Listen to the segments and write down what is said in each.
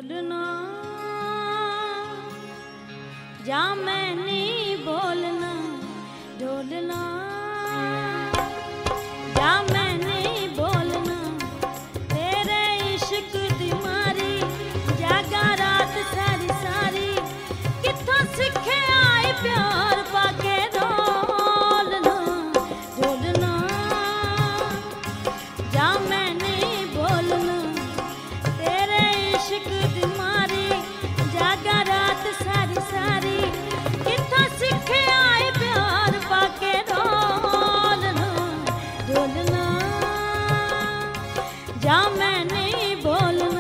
डोलना जा मैं नहीं बोलना, डोलना जा मैं नहीं बोलना, तेरे इश्क दी मारी जागा रात सारी सारी, कित्थों सिखे आए प्यार पाके डोलना, डोलना जा मैं नहीं बोलना, तेरे इश्क दी मारी जागा रात सारी सारी, कित्थों सिखे आए प्यार पाके डोलना, डोलना जा मैं नहीं बोलना।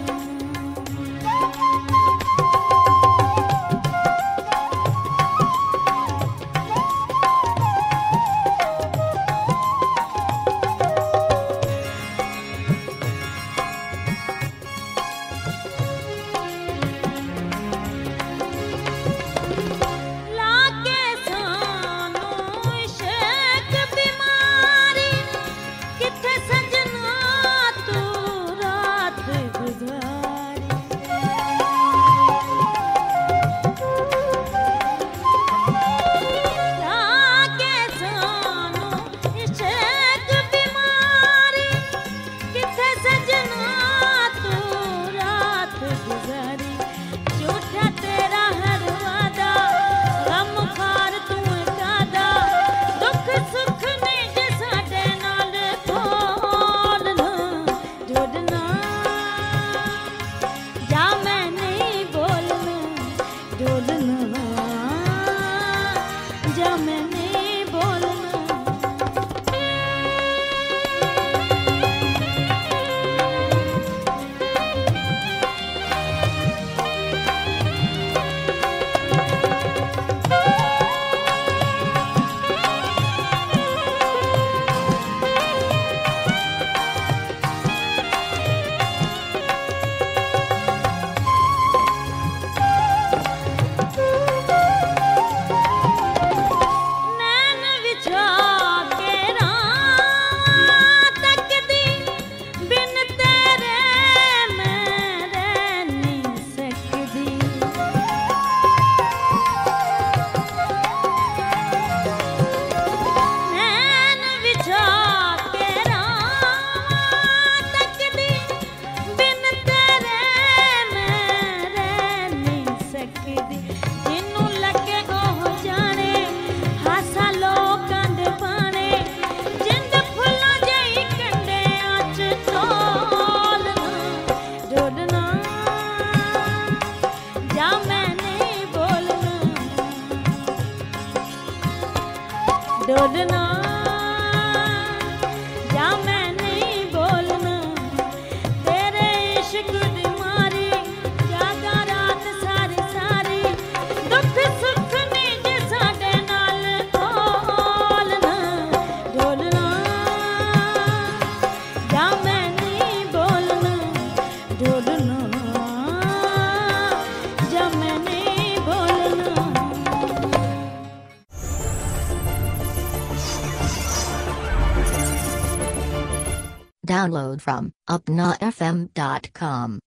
डोलना जा मैं नहीं बोलना, तेरे इश्क दी मारी जागा रात सारी सारी, दुख सुख नी जे साडे नाल खोलना, डोलना जा मैं नहीं बोलना, डोलना जा मैं नहीं बोलना। Download from upnafm.com.